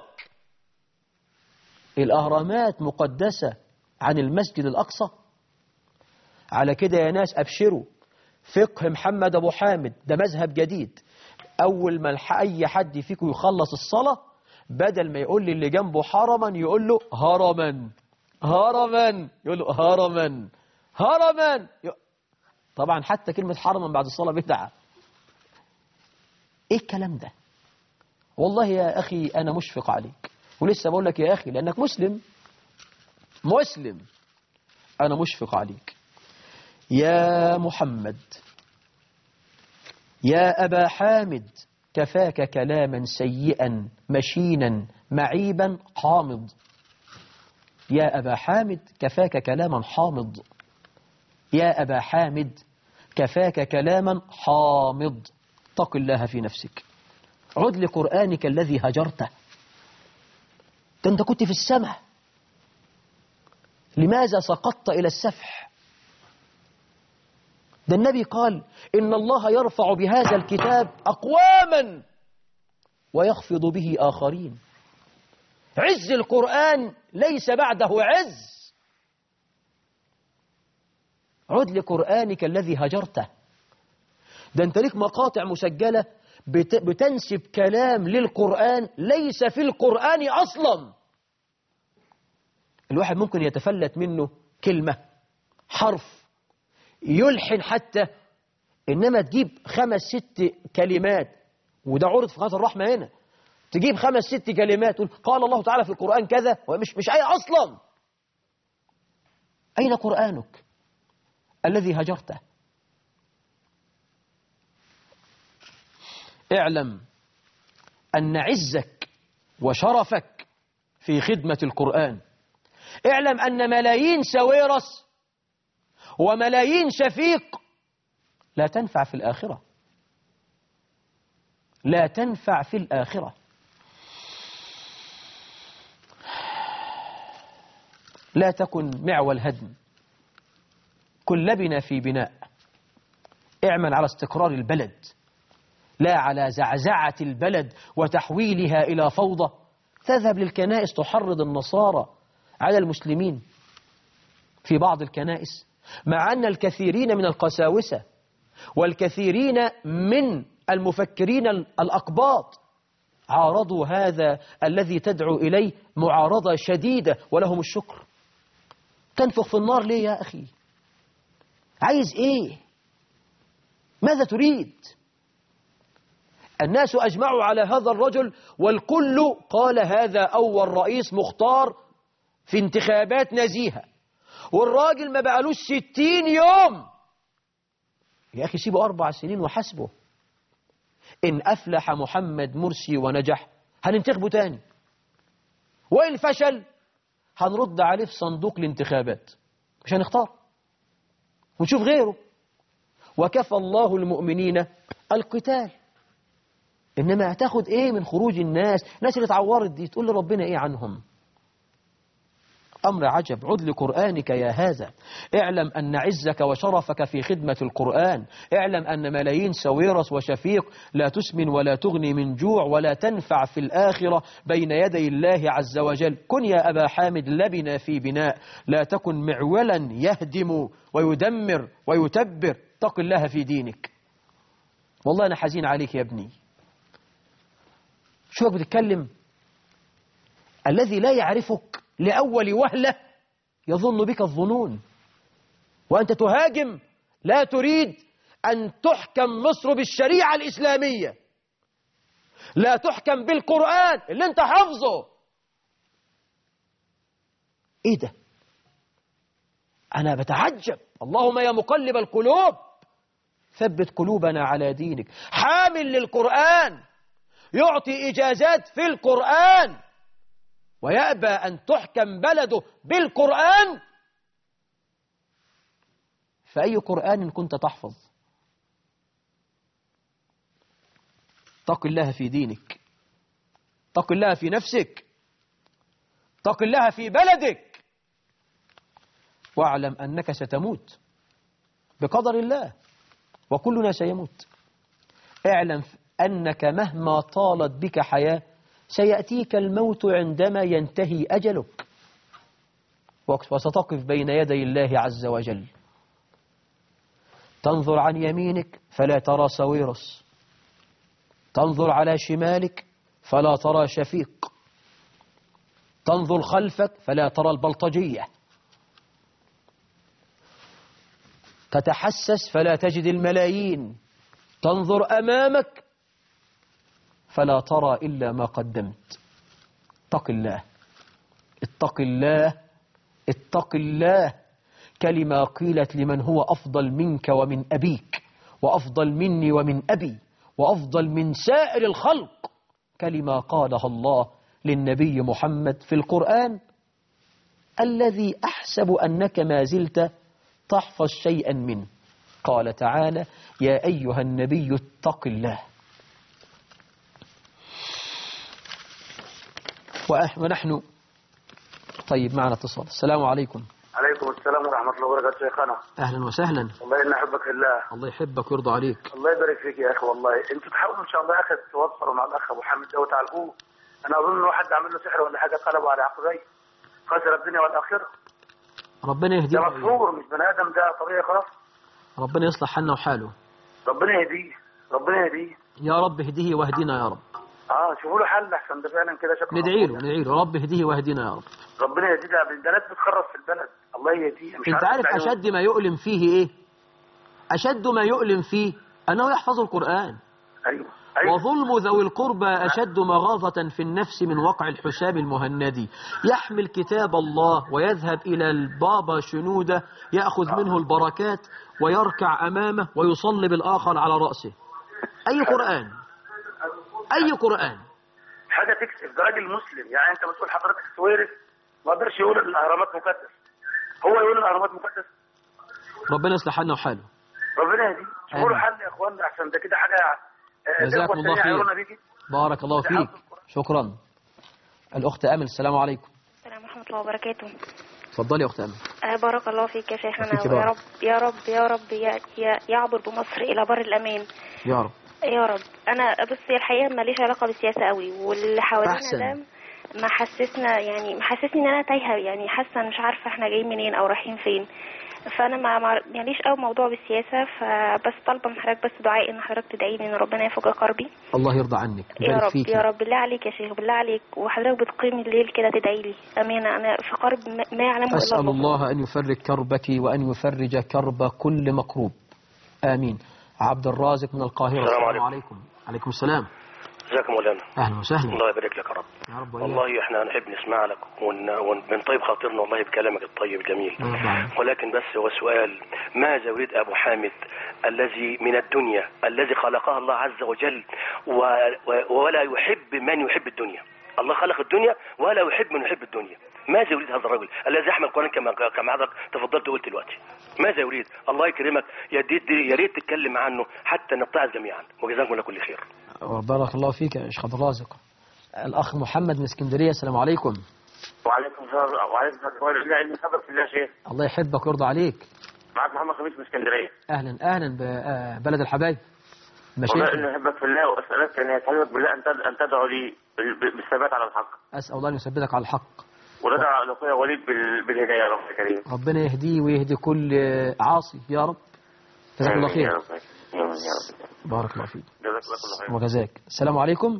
الأهرامات مقدسة عن المسجد الأقصى؟ على كده يا ناس أبشروا، فقه محمد أبو حامد ده مذهب جديد. أول ما أي حد فيكم يخلص الصلاة، بدل ما يقول لي اللي جنبه حرما، يقول له هرما، هرما، يقول له هرما هرما. طبعا حتى كلمة حرما بعد الصلاة بدعة. ايه الكلام ده؟ والله يا أخي أنا مشفق عليك، ولسه بقول لك يا أخي لأنك مسلم مسلم أنا مشفق عليك. يا محمد، يا أبا حامد، كفاك كلاما سيئا مشينا معيبا حامض. يا أبا حامد كفاك كلاما حامض. يا أبا حامد كفاك كلاما حامض. اتق الله في نفسك، عد لقرآنك الذي هجرته. ده انت كنت في السماء، لماذا سقطت إلى السفح؟ ده النبي قال إن الله يرفع بهذا الكتاب أقواما ويخفض به آخرين. عز القرآن ليس بعده عز. عد لقرآنك الذي هجرته. ده انت ليك مقاطع مسجلة بت... بتنسب كلام للقرآن ليس في القرآن أصلا. الواحد ممكن يتفلت منه كلمة حرف يلحن حتى، إنما تجيب خمس ست كلمات، وده عرض في قناة الرحمة هنا، تجيب خمس ست كلمات تقول قال الله تعالى في القرآن كذا، ومش مش أي أصلا. أين قرآنك الذي هجرته؟ اعلم أن عزك وشرفك في خدمة القرآن. اعلم أن ملايين سويرس وملايين شفيق لا تنفع في الآخرة، لا تنفع في الآخرة. لا تكن معول هدم، كن لبنة في بناء. اعمل على استقرار البلد، لا على زعزعة البلد وتحويلها إلى فوضى. تذهب للكنائس تحرض النصارى على المسلمين في بعض الكنائس، مع أن الكثيرين من القساوسة والكثيرين من المفكرين الأقباط عارضوا هذا الذي تدعو إليه معارضة شديدة، ولهم الشكر. تنفخ في النار ليه يا أخي؟ عايز إيه؟ ماذا تريد؟ الناس أجمعوا على هذا الرجل، والكل قال هذا أول رئيس مختار في انتخابات نزيهة، والراجل ما بقالوش ستين يوم. يا أخي سيبه أربع سنين وحسبه. إن أفلح محمد مرسي ونجح هننتخبه تاني، وإن فشل هنرد عليه في صندوق الانتخابات، مش هنختار ونشوف غيره. وكفى الله المؤمنين القتال. إنما هتاخد إيه من خروج الناس؟ الناس اللي اتعورت دي تقول لربنا إيه عنهم؟ أمر عجب. عد لقرآنك يا هذا. اعلم أن عزك وشرفك في خدمة القرآن. اعلم أن ملايين سويرس وشفيق لا تسمن ولا تغني من جوع ولا تنفع في الآخرة بين يدي الله عز وجل. كن يا أبا حامد لبنا في بناء، لا تكن معولا يهدم ويدمر ويتبر. اتق الله في دينك. والله أنا حزين عليك يا ابني. شوفك بتتكلم، الذي لا يعرفك لأول وهلة يظن بك الظنون، وأنت تهاجم لا تريد أن تحكم مصر بالشريعة الإسلامية، لا تحكم بالقرآن اللي أنت حافظه. إيه ده؟ أنا بتعجب. اللهم يا مقلب القلوب ثبت قلوبنا على دينك. حامل للقرآن يعطي إجازات في القرآن ويأبى أن تحكم بلده بالقرآن. فأي قرآن كنت تحفظ؟ اتق الله في دينك، اتق الله في نفسك، اتق الله في بلدك، واعلم أنك ستموت بقدر الله، وكلنا سيموت. اعلم أنك مهما طالت بك حياة سيأتيك الموت عندما ينتهي أجلك، وستقف بين يدي الله عز وجل. تنظر عن يمينك فلا ترى سويرس، تنظر على شمالك فلا ترى شفيق، تنظر خلفك فلا ترى البلطجية، تتحسس فلا تجد الملايين، تنظر أمامك فلا ترى إلا ما قدمت. اتق الله، اتق الله، اتق الله. كلمة قيلت لمن هو أفضل منك ومن أبيك، وأفضل مني ومن أبي، وأفضل من سائر الخلق. كلمة قالها الله للنبي محمد في القرآن، الذي أحسب أنك ما زلت تحفظ شيئا منه. قال تعالى: يا أيها النبي اتق الله. ونحن طيب معنا اتصال. السلام عليكم. عليكم السلام ورحمة الله وبركاته شيخنا. أهلا وسهلا. والله إني أحبك في الله. الله يحبك ويرضى عليك. الله يبارك فيك يا أخي. والله أنتوا تحاولوا إن شاء الله يا أخي توصلوا مع الأخ أبو حامد ده وتعالجوه. أنا أظن إنه حد عمل له سحر ولا حاجة قلبه على عقبيه، خسر الدنيا والآخرة. ربنا يهديه. ده مفهور مش بني آدم، ده طبيعي خلاص. ربنا يصلح حالنا وحاله. ربنا يهديه، ربنا يهديه. يا رب اهديه واهدنا يا رب. اه شوفوا له حل احسن، ده فعلا كده شكله. ندعي له ندعي له رب اهديه واهدنا يا رب. ربنا يهديه. ده ناس بتخرف في البلد. الله يهديه. انت عارف اشد ما يؤلم فيه ايه؟ اشد ما يؤلم فيه انه يحفظ القرآن. ايوه أيوة. وظلم ذوي القربى أشد مغاظة في النفس من وقع الحساب المهندي. يحمل كتاب الله ويذهب إلى البابا شنودة يأخذ منه البركات ويركع أمامه ويصلي بالآخر على رأسه. أي قرآن؟ أي قرآن؟ حاجة تكسف. ده راجل مسلم. يعني أنت بتقول حضرتك السويرس ما قدرش يقول الأهرامات مقدس، هو يقول الأهرامات مقدس. ربنا يصلح حالنا وحاله. ربنا يهديه. شوفوا له حل يا إخواننا أحسن، ده كده حاجة. جزاكم الله خير. بارك الله فيك. شكرا. الأخت أمل. السلام عليكم. السلام ورحمة الله وبركاته. تفضلي يا أخت أمل. أه بارك الله فيك يا شيخنا. يا رب يا رب يا رب يعبر بمصر إلى بر الأمان يا رب يا رب. أنا بس الحقيقة ماليش علاقة بالسياسة قوي، واللي حوالينا ده ما حسسنا يعني محسسني إن أنا تايهة، يعني حاسة مش عارفة إحنا جايين منين أو رايحين فين. فانا ما ماليش قوي موضوع بالسياسه، فبس طالبه من حضرتك بس دعاء ان حضرتك تدعي لي ان ربنا يفك كربي. الله يرضى عنك. يا رب فيك. يا رب بالله عليك يا شيخ، بالله عليك، وحضرتك بتقيم الليل كده تدعي لي. امانه انا في قرب ما يعلمه الا الله. اسال الله ان يفرج كربك وان يفرج كرب كل مكروب. امين. عبد الرازق من القاهره. السلام عليكم. عليكم. عليكم السلام. ازيك يا مولانا؟ اهلا وسهلا. الله يبارك لك يا رب. يا رب. والله احنا نحب نسمع لك ومن طيب خاطرنا والله بكلامك الطيب الجميل. ولكن بس هو سؤال: ماذا يريد ابو حامد الذي من الدنيا الذي خلقها الله عز وجل و... و... ولا يحب من يحب الدنيا؟ الله خلق الدنيا ولا يحب من يحب الدنيا. ماذا يريد هذا الرجل الذي يحمل القرآن كما كما حضرتك تفضلت وقلت دلوقتي؟ ماذا يريد؟ الله يكرمك، يا ريت تتكلم عنه حتى نتعظ جميعا، وجزاكم الله كل خير. بارك الله فيك يا شيخ عبد الرازق. الأخ محمد من اسكندرية. السلام عليكم. وعليكم السلام. وعليكم السلام. علم سبب في الله شيخ. الله يحبك ويرضى عليك. معك محمد خميس من اسكندرية. أهلا أهلا ببلد الحبايب. والله إني أحبك في الله وأسألك أن يسألك بالله أن تدعو لي بالثبات على الحق. أسأل الله أن يثبتك على الحق. وندعو لأخويا وليد بالهداية يا رب الكريم. ربنا يهديه ويهدي كل عاصي يا رب. جزاك الله خير. يا رب. يا رب. بارك الله فيك. جزاك الله خير. وجزاك. السلام عليكم.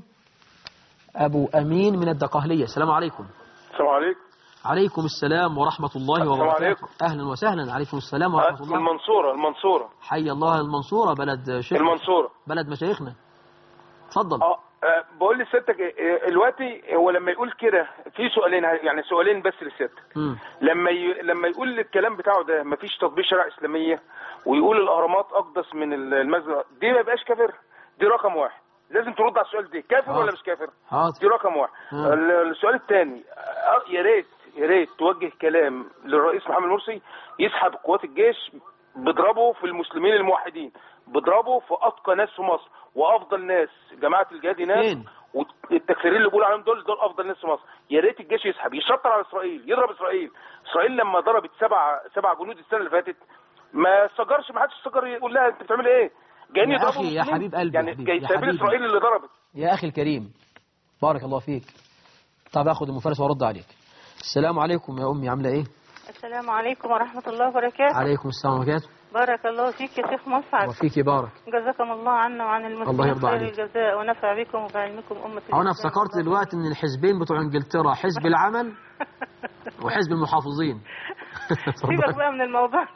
أبو أمين من الدقهلية. السلام عليكم. السلام عليكم. عليكم السلام ورحمة الله وبركاته. أهلا وسهلا. عليكم السلام ورحمة الله. المنصورة. المنصورة. حي الله المنصورة، بلد شيخ. المنصورة بلد مشايخنا. اتفضل. اه بقول لسيادتك دلوقتي، هو لما يقول كده في سؤالين، يعني سؤالين بس لسيادتك. لما ي... لما يقول الكلام بتاعه ده مفيش تطبيق شرع إسلامية، ويقول الأهرامات أقدس من المسجد، دي ما يبقاش كافر؟ دي رقم واحد. لازم ترد على السؤال ده، كافر حاضر. ولا مش كافر؟ حاضر. دي رقم واحد. السؤال الثاني، يا ريت يا ريت توجه كلام للرئيس محمد مرسي يسحب قوات الجيش، بيضربوا في المسلمين الموحدين، بيضربوا في اتقى ناس في مصر وافضل ناس، جماعه الجهاد هناك والتكفيرين اللي بيقولوا عليهم دول دول افضل ناس في مصر. يا ريت الجيش يسحب، يشطر على اسرائيل، يضرب اسرائيل. اسرائيل لما ضربت سبع سبع جنود السنه اللي فاتت ما سجرش، ما حدش سجر يقول لها انت بتعمل ايه؟ جايين يا يضربوا اخي يا حبيب قلبي، يعني جاي سايبين اسرائيل اللي ضربت. يا اخي الكريم بارك الله فيك. طب اخد المفارس وارد عليك. السلام عليكم يا امي، عامله ايه؟ السلام عليكم ورحمة الله وبركاته. عليكم السلام وبركاته. بارك الله فيك يا شيخ مسعد. وفيك بارك. جزاكم الله عنا وعن المسلمين خير الجزاء ونفع بكم وبعلمكم أمة الإسلام. أنا افتكرت دلوقتي من الحزبين بتوع انجلترا، حزب العمل وحزب المحافظين. سيبك بقى من الموضوع.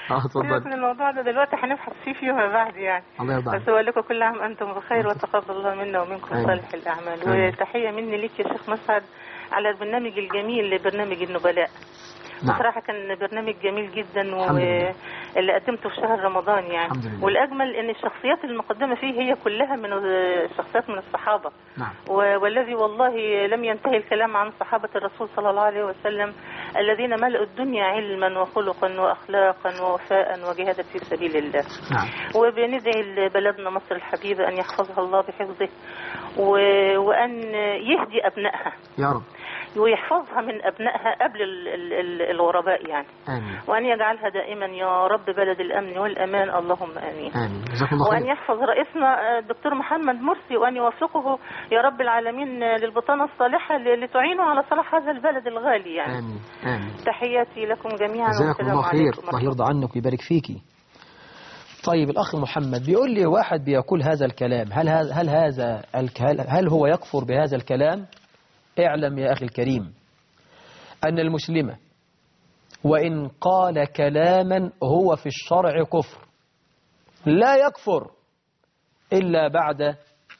اه اتفضل. من الموضوع ده دلوقتي هنبحث فيه فيما بعد يعني. الله يرضى عنك. بس أقول لكم كل عام أنتم بخير وتقبل الله منا ومنكم آمين. صالح الأعمال. آمين. وتحية مني ليك يا شيخ مسعد على البرنامج الجميل لبرنامج النبلاء. نعم. بصراحة كان برنامج جميل جدا واللي قدمته في شهر رمضان يعني. والأجمل أن الشخصيات المقدمة فيه هي كلها من الشخصيات من الصحابة. نعم. والذي والله لم ينتهي الكلام عن صحابة الرسول صلى الله عليه وسلم الذين ملأوا الدنيا علما وخلقا وأخلاقا ووفاء وجهادا في سبيل الله. نعم. وبندعي لبلدنا مصر الحبيبة أن يحفظها الله بحفظه وأن يهدي أبنائها يا رب، ويحفظها من أبنائها قبل الغرباء يعني. آمين. وأن يجعلها دائما يا رب بلد الأمن والأمان، اللهم آمين. آمين. وأن يحفظ رئيسنا الدكتور محمد مرسي وأن يوفقه يا رب العالمين للبطانة الصالحة لتعينه على صلاح هذا البلد الغالي يعني. آمين. آمين. تحياتي لكم جميعا. جزاكم الله خير، الله يرضى عنك ويبارك فيكي. طيب الأخ محمد بيقول لي واحد بيقول هذا الكلام، هل هذا هل هذا هل هو يكفر بهذا الكلام؟ اعلم يا أخي الكريم أن المسلم وإن قال كلاما هو في الشرع كفر لا يكفر إلا بعد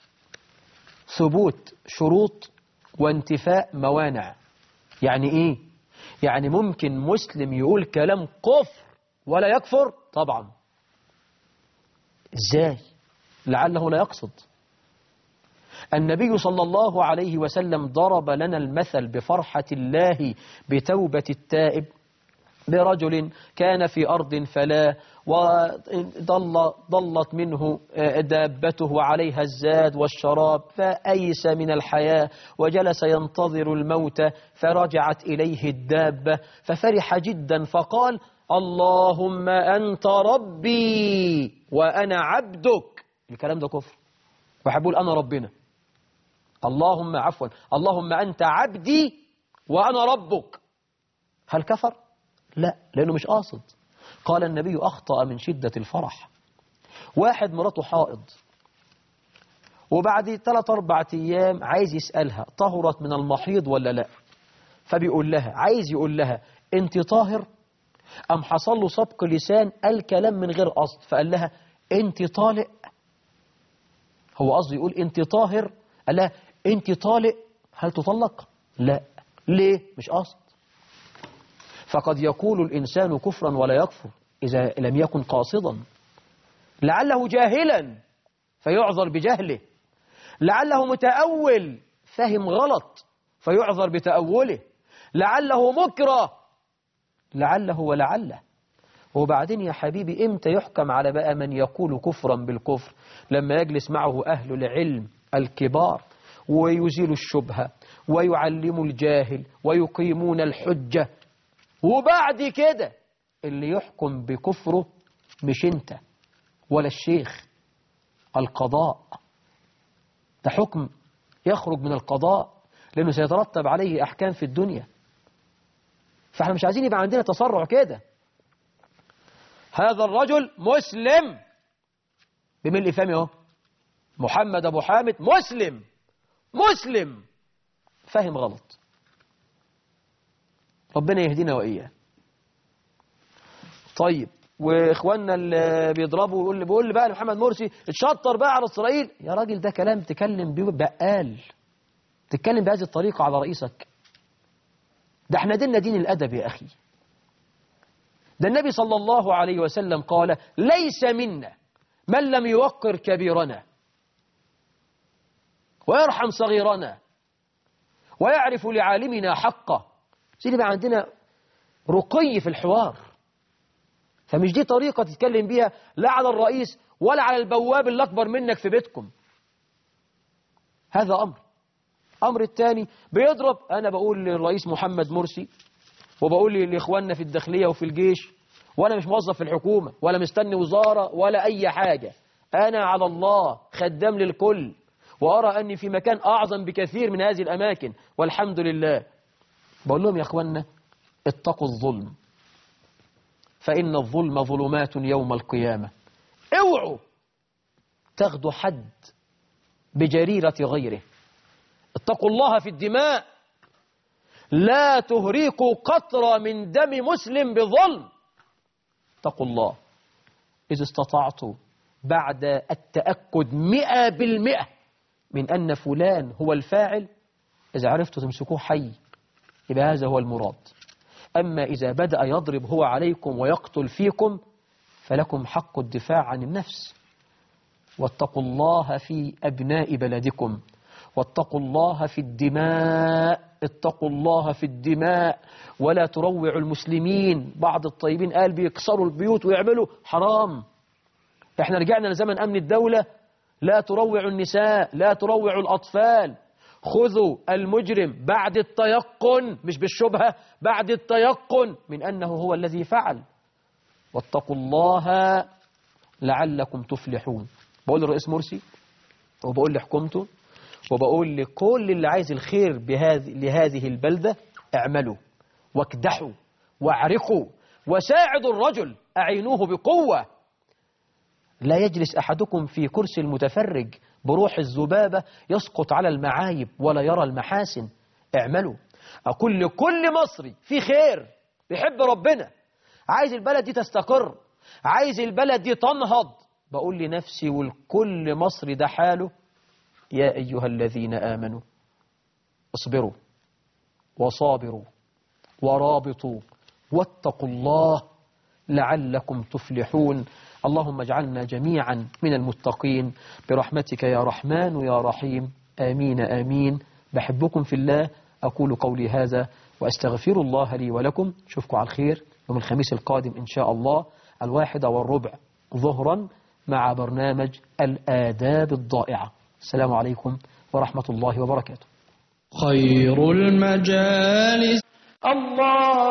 ثبوت شروط وانتفاء موانع. يعني إيه؟ يعني ممكن مسلم يقول كلام كفر ولا يكفر؟ طبعا. إزاي؟ لعله لا يقصد. النبي صلى الله عليه وسلم ضرب لنا المثل بفرحة الله بتوبة التائب برجل كان في أرض فلا وضل ضلت منه دابته وعليها الزاد والشراب فأيس من الحياة وجلس ينتظر الموت فرجعت إليه الدابة ففرح جدا فقال اللهم أنت ربي وأنا عبدك. الكلام ده كفر. وحبول أنا ربنا، اللهم عفوا اللهم أنت عبدي وأنا ربك. هل كفر؟ لا، لأنه مش قاصد. قال النبي أخطأ من شدة الفرح. واحد مراته حائض وبعد ثلاث أربعة أيام عايز يسألها طهرت من المحيض ولا لا، فبيقول لها عايز يقول لها أنت طاهر، أم حصل له سبق لسان الكلام من غير قصد فقال لها أنت طالق. هو قصده يقول أنت طاهر، قال لها أنت طالق، هل تطلق؟ لا. ليه؟ مش قصد. فقد يقول الإنسان كفرا ولا يكفر إذا لم يكن قاصدا. لعله جاهلا فيعذر بجهله، لعله متأول فهم غلط فيعذر بتأوله، لعله مكره، لعله ولعله. وبعدين يا حبيبي إمتى يحكم على بقى من يقول كفرا بالكفر؟ لما يجلس معه أهل العلم الكبار ويزيل الشبهة ويعلم الجاهل ويقيمون الحجة، وبعد كده اللي يحكم بكفره مش انت ولا الشيخ، القضاء. ده حكم يخرج من القضاء لأنه سيترتب عليه أحكام في الدنيا. فاحنا مش عايزين يبقى عندنا تسرع كده. هذا الرجل مسلم بملء فمه اهو، محمد أبو حامد مسلم مسلم فهم غلط. ربنا يهدينا وإياه. طيب واخواننا اللي بيضربوا ويقول لي بيقول لي بقى لمحمد مرسي اتشطر بقى على اسرائيل. يا راجل ده كلام تكلم بيه بقال، تتكلم بهذه الطريقة على رئيسك؟ ده احنا ديننا دين الأدب يا أخي. ده النبي صلى الله عليه وسلم قال ليس منا من لم يوقر كبيرنا ويرحم صغيرنا ويعرف لعالمنا حقه. سيدي بقى عندنا رقي في الحوار. فمش دي طريقة تتكلم بيها لا على الرئيس ولا على البواب اللي أكبر منك في بيتكم. هذا أمر. أمر الثاني بيضرب. أنا بقول للرئيس محمد مرسي وبقول لإخواننا في الداخلية وفي الجيش، وأنا مش موظف في الحكومة ولا مستني وزارة ولا أي حاجة، أنا على الله خدام للكل، وأرى أني في مكان أعظم بكثير من هذه الأماكن والحمد لله. بقول لهم يا أخواننا اتقوا الظلم فإن الظلم ظلمات يوم القيامة. اوعوا تاخدوا حد بجريرة غيره. اتقوا الله في الدماء، لا تهريقوا قطرة من دم مسلم بظلم. اتقوا الله إذا استطعتوا بعد التأكد مئة بالمئة من أن فلان هو الفاعل، إذا عرفتوا تمسكوه حي يبقى هذا هو المراد. أما إذا بدأ يضرب هو عليكم ويقتل فيكم فلكم حق الدفاع عن النفس. واتقوا الله في أبناء بلدكم، واتقوا الله في الدماء، اتقوا الله في الدماء ولا تروعوا المسلمين. بعض الطيبين قال بيكسروا البيوت ويعملوا حرام. احنا رجعنا لزمن أمن الدولة، لا تروعوا النساء، لا تروعوا الأطفال. خذوا المجرم بعد التيقن، مش بالشبهة، بعد التيقن من أنه هو الذي فعل. واتقوا الله لعلكم تفلحون. بقول للرئيس مرسي وبقول لحكومته وبقول لكل اللي عايز الخير بهذه لهذه البلدة، اعملوا واكدحوا واعرقوا وساعدوا الرجل، أعينوه بقوة. لا يجلس أحدكم في كرسي المتفرج بروح الذبابة يسقط على المعايب ولا يرى المحاسن. اعملوا. أقول لكل مصري في خير بيحب ربنا، عايز البلد دي تستقر، عايز البلد دي تنهض، بقول لنفسي والكل مصري ده حاله: يا أيها الذين آمنوا اصبروا وصابروا ورابطوا واتقوا الله لعلكم تفلحون. اللهم اجعلنا جميعا من المتقين برحمتك يا رحمن يا رحيم. آمين آمين. بحبكم في الله. أقول قولي هذا وأستغفر الله لي ولكم. أشوفكم على الخير يوم الخميس القادم إن شاء الله الواحدة والربع ظهرا مع برنامج الآداب الضائعة. السلام عليكم ورحمة الله وبركاته. خير المجالس الله